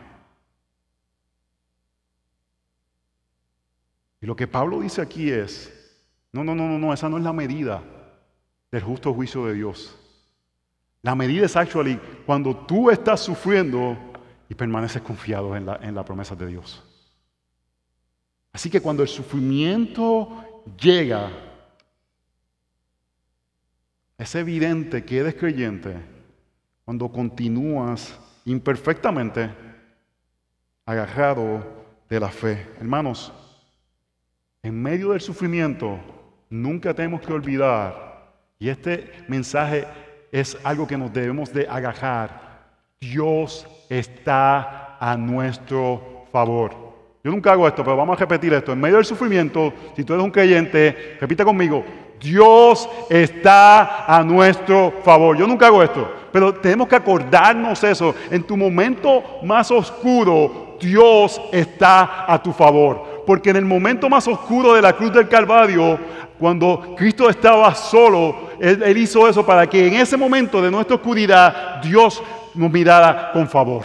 Y lo que Pablo dice aquí es, no, esa no es la medida del justo juicio de Dios. La medida es actually cuando tú estás sufriendo y permaneces confiado en la promesa de Dios. Así que cuando el sufrimiento llega, es evidente que eres creyente cuando continúas imperfectamente agarrado de la fe. Hermanos, en medio del sufrimiento nunca tenemos que olvidar, y este mensaje es algo que nos debemos de agarrar: Dios está a nuestro favor. Yo nunca hago esto, pero vamos a repetir esto. En medio del sufrimiento, si tú eres un creyente, repite conmigo: Dios está a nuestro favor. Yo nunca hago esto, pero tenemos que acordarnos eso. En tu momento más oscuro, Dios está a tu favor. Porque en el momento más oscuro de la cruz del Calvario, cuando Cristo estaba solo, Él hizo eso para que en ese momento de nuestra oscuridad, Dios nos mirara con favor.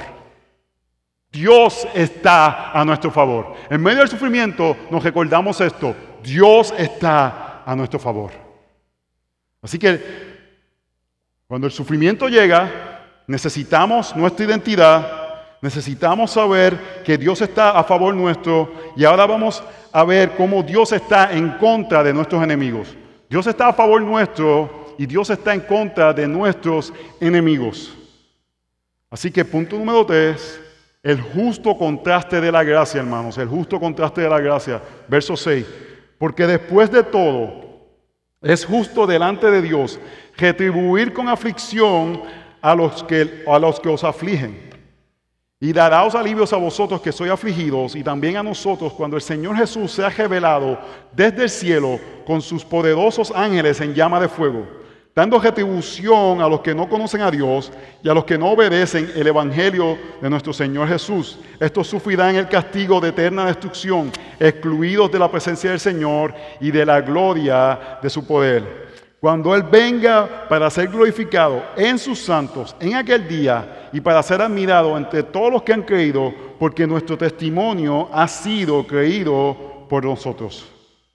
Dios está a nuestro favor. En medio del sufrimiento nos recordamos esto: Dios está a nuestro favor. Así que cuando el sufrimiento llega, necesitamos nuestra identidad, necesitamos saber que Dios está a favor nuestro, y ahora vamos a ver cómo Dios está en contra de nuestros enemigos. Dios está a favor nuestro y Dios está en contra de nuestros enemigos. Así que punto número 3, el justo contraste de la gracia, hermanos, el justo contraste de la gracia. Verso 6, porque después de todo, es justo delante de Dios retribuir con aflicción a los que os afligen, y daráos alivios a vosotros que sois afligidos, y también a nosotros cuando el Señor Jesús sea revelado desde el cielo con sus poderosos ángeles en llama de fuego, dando retribución a los que no conocen a Dios y a los que no obedecen el evangelio de nuestro Señor Jesús. Estos sufrirán el castigo de eterna destrucción, excluidos de la presencia del Señor y de la gloria de su poder, cuando Él venga para ser glorificado en sus santos en aquel día y para ser admirado entre todos los que han creído, porque nuestro testimonio ha sido creído por nosotros.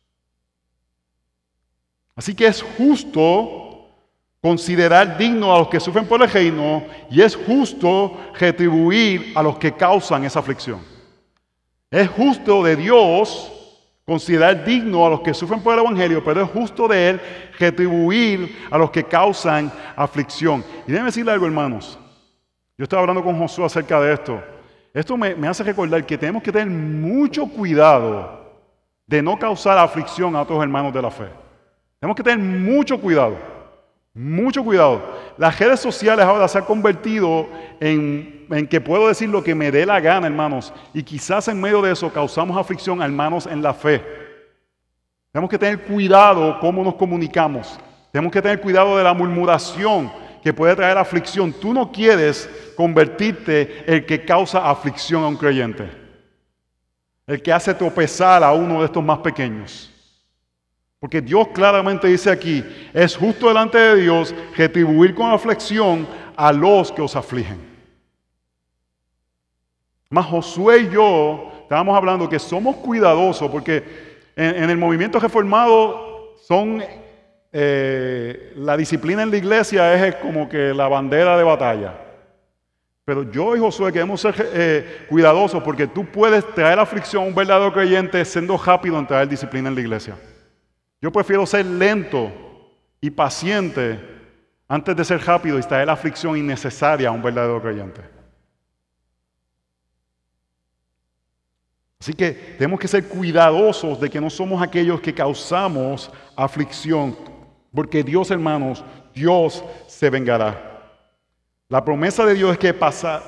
Así que es justo considerar digno a los que sufren por el reino, y es justo retribuir a los que causan esa aflicción. Es justo de Dios considerar digno a los que sufren por el evangelio, pero es justo de Él retribuir a los que causan aflicción. Y déjenme decirle algo, hermanos. Yo estaba hablando con Josué acerca de esto. Esto me hace recordar que tenemos que tener mucho cuidado de no causar aflicción a otros hermanos de la fe. Tenemos que tener mucho cuidado. Mucho cuidado. Las redes sociales ahora se han convertido en que puedo decir lo que me dé la gana, hermanos. Y quizás en medio de eso causamos aflicción a hermanos en la fe. Tenemos que tener cuidado cómo nos comunicamos. Tenemos que tener cuidado de la murmuración que puede traer aflicción. Tú no quieres convertirte el que causa aflicción a un creyente, el que hace tropezar a uno de estos más pequeños. Porque Dios claramente dice aquí: es justo delante de Dios retribuir con aflicción a los que os afligen. Más Josué y yo estábamos hablando que somos cuidadosos, porque en el movimiento reformado la disciplina en la iglesia es como que la bandera de batalla. Pero yo y Josué queremos ser cuidadosos, porque tú puedes traer aflicción a un verdadero creyente siendo rápido en traer disciplina en la iglesia. Yo prefiero ser lento y paciente antes de ser rápido y traer la aflicción innecesaria a un verdadero creyente. Así que tenemos que ser cuidadosos de que no somos aquellos que causamos aflicción, porque Dios, hermanos, Dios se vengará. La promesa de Dios es que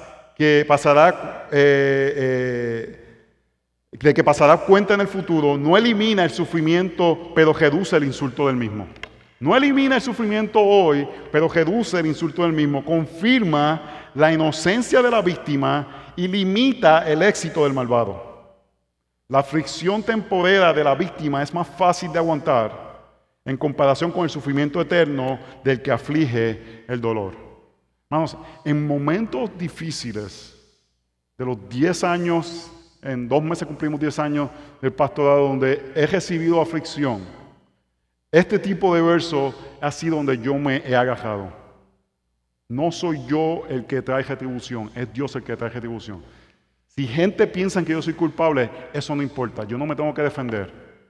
pasará cuenta en el futuro, no elimina el sufrimiento, pero reduce el insulto del mismo. No elimina el sufrimiento hoy, pero reduce el insulto del mismo. Confirma la inocencia de la víctima y limita el éxito del malvado. La aflicción temporera de la víctima es más fácil de aguantar en comparación con el sufrimiento eterno del que aflige el dolor. Hermanos, en momentos difíciles, de los 10 años, en 2 meses cumplimos 10 años del pastorado donde he recibido aflicción, este tipo de verso ha sido donde yo me he agarrado. No soy yo el que trae retribución, es Dios el que trae retribución. Si gente piensa que yo soy culpable, eso no importa, yo no me tengo que defender.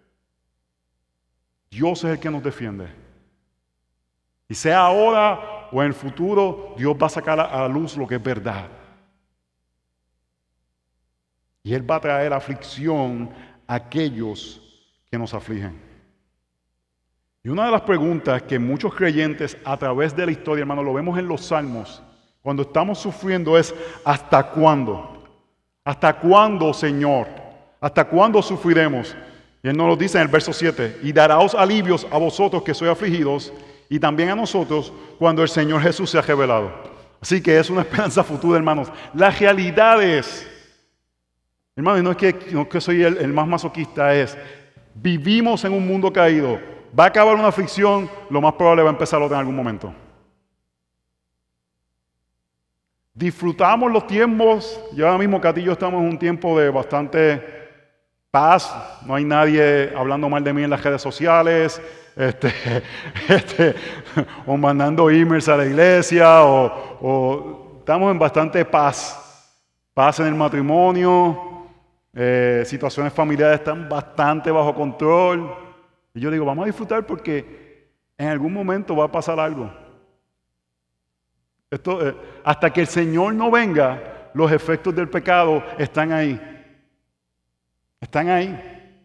Dios es el que nos defiende. Y sea ahora o en el futuro, Dios va a sacar a la luz lo que es verdad. Y Él va a traer aflicción a aquellos que nos afligen. Y una de las preguntas que muchos creyentes a través de la historia, hermano, lo vemos en los Salmos, cuando estamos sufriendo es ¿hasta cuándo? ¿Hasta cuándo, Señor? ¿Hasta cuándo sufriremos? Y Él nos lo dice en el verso 7. Y daráos alivios a vosotros que sois afligidos y también a nosotros cuando el Señor Jesús se ha revelado. Así que es una esperanza futura, hermanos. La realidad es, hermanos, no es que soy el más masoquista, es vivimos en un mundo caído. Va a acabar una aflicción, lo más probable va a empezar otra en algún momento. Disfrutamos los tiempos, y ahora mismo Katy y yo estamos en un tiempo de bastante paz, no hay nadie hablando mal de mí en las redes sociales, o mandando emails a la iglesia, o estamos en bastante paz en el matrimonio, situaciones familiares están bastante bajo control, y yo digo, vamos a disfrutar porque en algún momento va a pasar algo. Hasta que el Señor no venga, los efectos del pecado están ahí. Están ahí.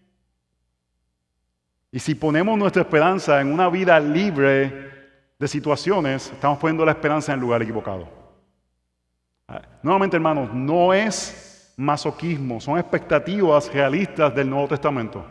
Y si ponemos nuestra esperanza en una vida libre de situaciones, estamos poniendo la esperanza en el lugar equivocado. Nuevamente, hermanos, no es masoquismo, son expectativas realistas del Nuevo Testamento.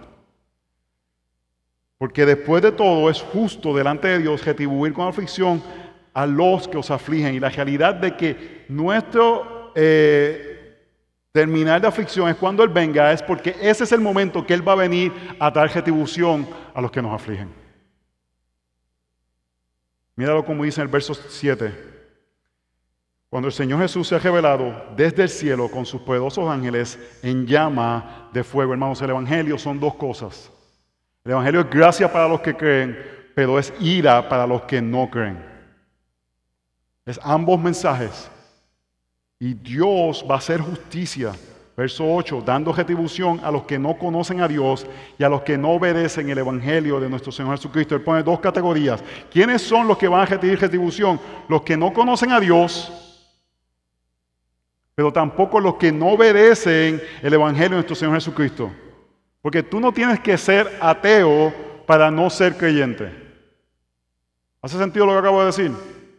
Porque después de todo es justo delante de Dios retribuir con aflicción a los que os afligen. Y la realidad de que nuestro terminar de aflicción es cuando Él venga, es porque ese es el momento que Él va a venir a dar retribución a los que nos afligen. Míralo como dice en el verso 7. Cuando el Señor Jesús se ha revelado desde el cielo con sus poderosos ángeles en llama de fuego. Hermanos, el Evangelio son 2 cosas. El Evangelio es gracia para los que creen, pero es ira para los que no creen. Es ambos mensajes. Y Dios va a hacer justicia. Verso 8, dando retribución a los que no conocen a Dios y a los que no obedecen el Evangelio de nuestro Señor Jesucristo. Él pone 2 categorías. ¿Quiénes son los que van a recibir retribución? Los que no conocen a Dios, pero tampoco los que no obedecen el Evangelio de nuestro Señor Jesucristo. Porque tú no tienes que ser ateo para no ser creyente. ¿Hace sentido lo que acabo de decir?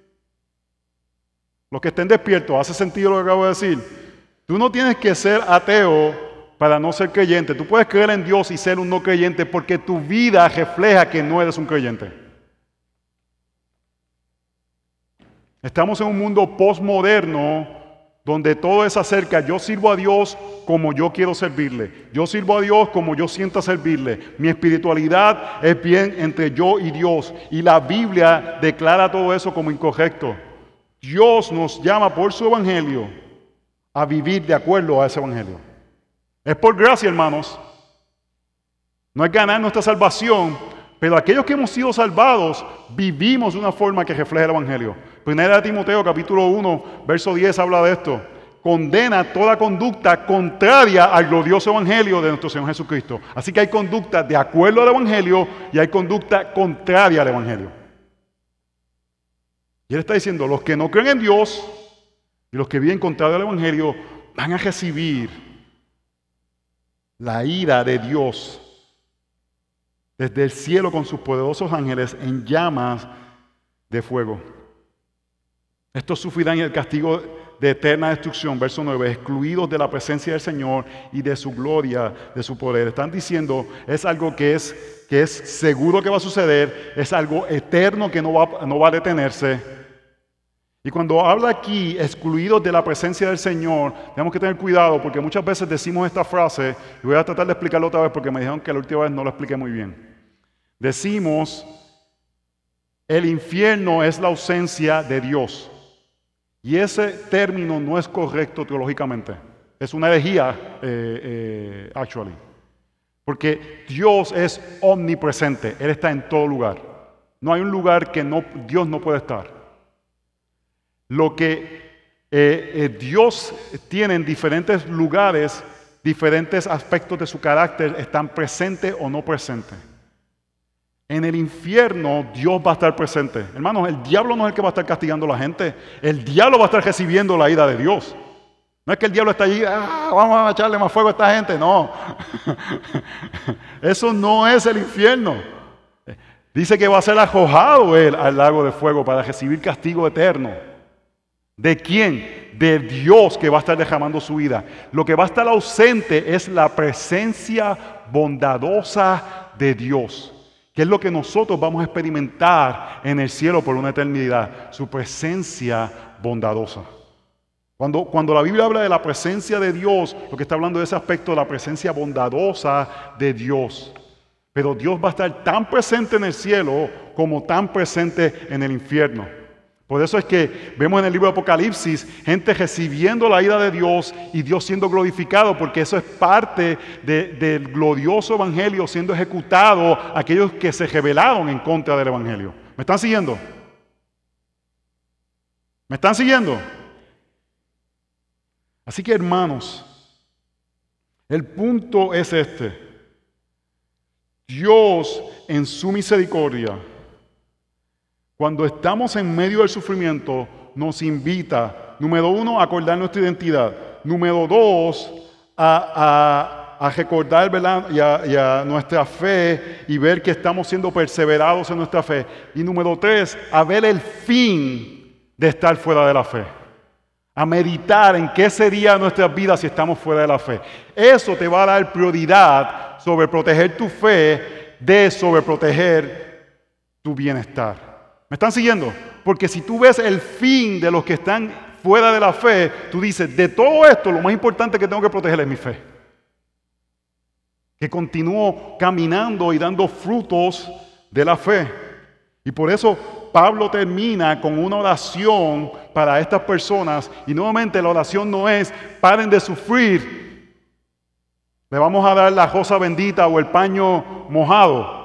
Los que estén despiertos, ¿hace sentido lo que acabo de decir? Tú no tienes que ser ateo para no ser creyente. Tú puedes creer en Dios y ser un no creyente porque tu vida refleja que no eres un creyente. Estamos en un mundo postmoderno donde todo es acerca, yo sirvo a Dios como yo quiero servirle. Yo sirvo a Dios como yo siento servirle. Mi espiritualidad es bien entre yo y Dios. Y la Biblia declara todo eso como incorrecto. Dios nos llama por su evangelio a vivir de acuerdo a ese evangelio. Es por gracia, hermanos. No es ganar nuestra salvación, pero aquellos que hemos sido salvados vivimos de una forma que refleja el evangelio. Primera de Timoteo, capítulo 1, verso 10 habla de esto. Condena toda conducta contraria al glorioso evangelio de nuestro Señor Jesucristo. Así que hay conducta de acuerdo al evangelio y hay conducta contraria al evangelio. Y Él está diciendo, los que no creen en Dios y los que viven contrario al evangelio van a recibir la ira de Dios desde el cielo con sus poderosos ángeles en llamas de fuego. Estos sufrirán el castigo de eterna destrucción, verso 9, excluidos de la presencia del Señor y de su gloria, de su poder. Están diciendo, es algo que es seguro que va a suceder, es algo eterno que no va a detenerse. Y cuando habla aquí, excluidos de la presencia del Señor, tenemos que tener cuidado porque muchas veces decimos esta frase, y voy a tratar de explicarlo otra vez porque me dijeron que la última vez no lo expliqué muy bien. Decimos, el infierno es la ausencia de Dios. Y ese término no es correcto teológicamente. Es una herejía, actually. Porque Dios es omnipresente. Él está en todo lugar. No hay un lugar que Dios no puede estar. Lo que Dios tiene en diferentes lugares, diferentes aspectos de su carácter, están presentes o no presentes. En el infierno Dios va a estar presente. Hermanos, el diablo no es el que va a estar castigando a la gente. El diablo va a estar recibiendo la ira de Dios. No es que el diablo está allí, vamos a echarle más fuego a esta gente. No. Eso no es el infierno. Dice que va a ser arrojado él al lago de fuego para recibir castigo eterno. ¿De quién? De Dios que va a estar derramando su ira. Lo que va a estar ausente es la presencia bondadosa de Dios, que es lo que nosotros vamos a experimentar en el cielo por una eternidad, su presencia bondadosa. Cuando la Biblia habla de la presencia de Dios, lo que está hablando de ese aspecto de la presencia bondadosa de Dios. Pero Dios va a estar tan presente en el cielo como tan presente en el infierno. Por eso es que vemos en el libro de Apocalipsis gente recibiendo la ira de Dios y Dios siendo glorificado, porque eso es parte del glorioso evangelio siendo ejecutado a aquellos que se rebelaron en contra del evangelio. ¿Me están siguiendo? ¿Me están siguiendo? Así que, hermanos, el punto es este. Dios en su misericordia, cuando estamos en medio del sufrimiento, nos invita, número 1, a acordar nuestra identidad. Número 2, a recordar, ¿verdad? Y a nuestra fe y ver que estamos siendo perseverados en nuestra fe. Y número 3, a ver el fin de estar fuera de la fe. A meditar en qué sería nuestra vida si estamos fuera de la fe. Eso te va a dar prioridad sobre proteger tu fe de sobreproteger tu bienestar. ¿Me están siguiendo? Porque si tú ves el fin de los que están fuera de la fe, tú dices, de todo esto, lo más importante que tengo que proteger es mi fe. Que continúo caminando y dando frutos de la fe. Y por eso Pablo termina con una oración para estas personas. Y nuevamente la oración no es, paren de sufrir. Le vamos a dar la rosa bendita o el paño mojado.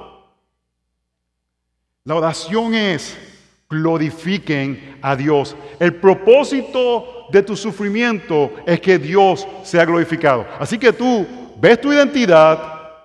La oración es, glorifiquen a Dios. El propósito de tu sufrimiento es que Dios sea glorificado. Así que tú ves tu identidad,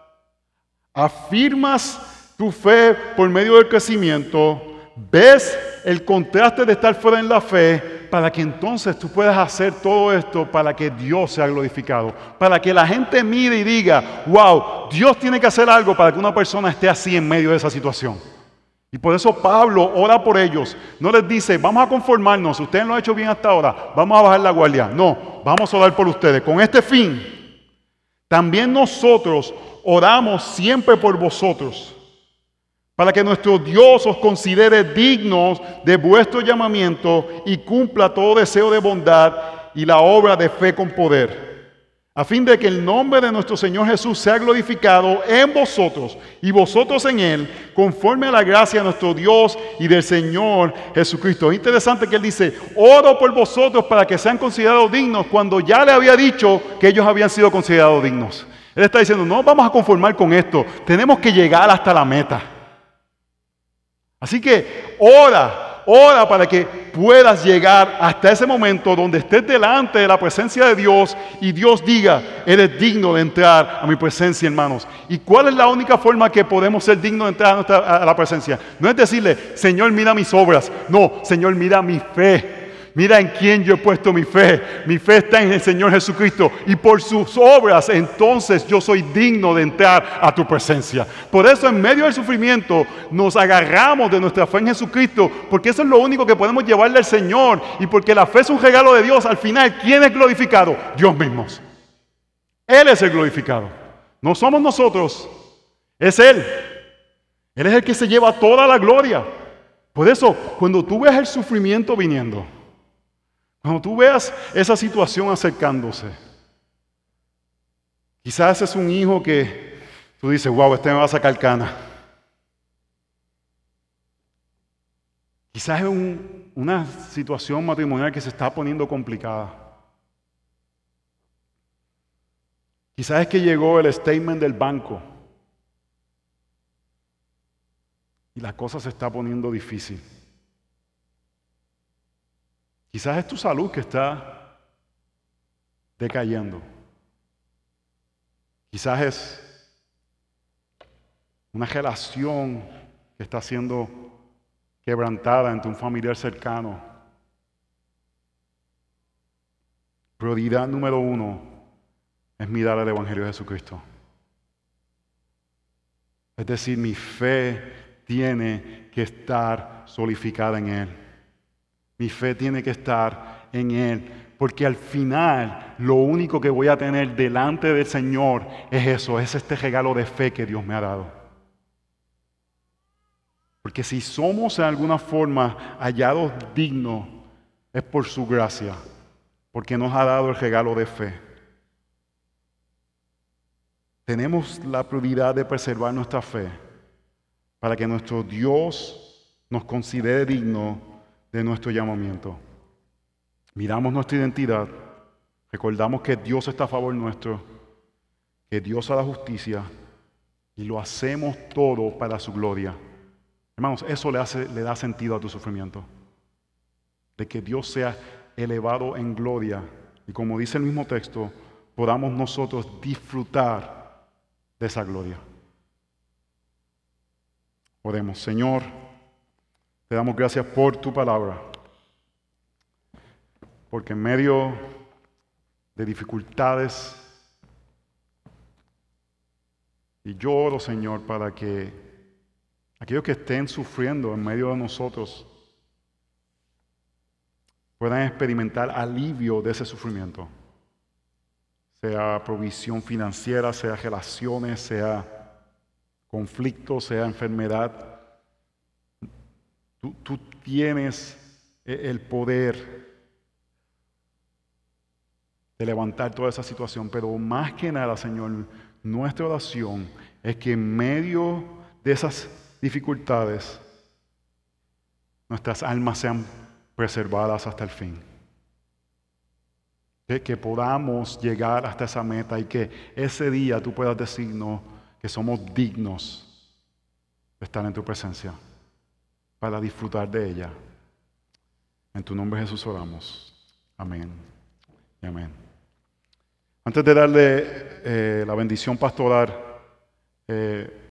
afirmas tu fe por medio del crecimiento, ves el contraste de estar fuera en la fe, para que entonces tú puedas hacer todo esto para que Dios sea glorificado. Para que la gente mire y diga, wow, Dios tiene que hacer algo para que una persona esté así en medio de esa situación. Y por eso Pablo ora por ellos. No les dice, vamos a conformarnos, ustedes lo han hecho bien hasta ahora, vamos a bajar la guardia. No, vamos a orar por ustedes. Con este fin, también nosotros oramos siempre por vosotros, para que nuestro Dios os considere dignos de vuestro llamamiento y cumpla todo deseo de bondad y la obra de fe con poder, a fin de que el nombre de nuestro Señor Jesús sea glorificado en vosotros y vosotros en Él, conforme a la gracia de nuestro Dios y del Señor Jesucristo. Es interesante que Él dice, oro por vosotros para que sean considerados dignos, cuando ya le había dicho que ellos habían sido considerados dignos. Él está diciendo, no vamos a conformar con esto, tenemos que llegar hasta la meta. Así que ora para que puedas llegar hasta ese momento donde estés delante de la presencia de Dios y Dios diga, eres digno de entrar a mi presencia, hermanos. ¿Y cuál es la única forma que podemos ser dignos de entrar a la presencia? No es decirle, Señor, mira mis obras. No, Señor, mira mi fe. Mira en quién yo he puesto mi fe. Mi fe está en el Señor Jesucristo. Y por sus obras, entonces yo soy digno de entrar a tu presencia. Por eso en medio del sufrimiento nos agarramos de nuestra fe en Jesucristo. Porque eso es lo único que podemos llevarle al Señor. Y porque la fe es un regalo de Dios. Al final, ¿quién es glorificado? Dios mismo. Él es el glorificado. No somos nosotros. Es Él. Él es el que se lleva toda la gloria. Por eso, cuando tú ves el sufrimiento viniendo, cuando tú veas esa situación acercándose, quizás es un hijo que tú dices, wow, este me va a sacar cana. Quizás es una situación matrimonial que se está poniendo complicada. Quizás es que llegó el statement del banco y la cosa se está poniendo difícil. Quizás es tu salud que está decayendo. Quizás es una relación que está siendo quebrantada entre un familiar cercano. Prioridad número 1 es mirar al Evangelio de Jesucristo. Es decir, mi fe tiene que estar solidificada en Él. Mi fe tiene que estar en Él. Porque al final, lo único que voy a tener delante del Señor es eso, es este regalo de fe que Dios me ha dado. Porque si somos en alguna forma hallados dignos, es por su gracia. Porque nos ha dado el regalo de fe. Tenemos la prioridad de preservar nuestra fe para que nuestro Dios nos considere dignos de nuestro llamamiento. Miramos nuestra identidad, recordamos que Dios está a favor nuestro, que Dios hará justicia y lo hacemos todo para su gloria. Hermanos, eso le da sentido a tu sufrimiento. De que Dios sea elevado en gloria y como dice el mismo texto, podamos nosotros disfrutar de esa gloria. Oremos. Señor, te damos gracias por tu palabra, porque en medio de dificultades, y yo oro, Señor, para que aquellos que estén sufriendo en medio de nosotros puedan experimentar alivio de ese sufrimiento. Sea provisión financiera, sea relaciones, sea conflicto, sea enfermedad. Tú tienes el poder de levantar toda esa situación, pero más que nada, Señor, nuestra oración es que en medio de esas dificultades, nuestras almas sean preservadas hasta el fin. Que podamos llegar hasta esa meta y que ese día tú puedas decirnos que somos dignos de estar en tu presencia para disfrutar de ella. En tu nombre, Jesús, oramos. Amén y amén. Antes de darle la bendición pastoral,